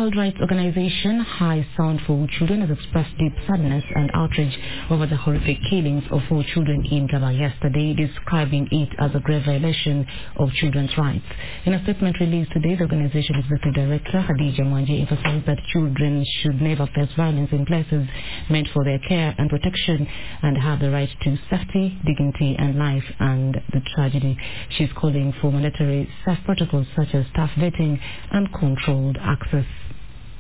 child rights organization High Sound for Children has expressed deep sadness and outrage over the horrific killings of 4 children in Gaba yesterday, describing it as a grave violation of children's rights. In a statement released today, the organization's executive director, Khadija Mwanji, emphasized that children should never face violence in places meant for their care and protection and have the right to safety, dignity and life. And the tragedy, she's calling for mandatory safe protocols such as staff vetting and controlled access.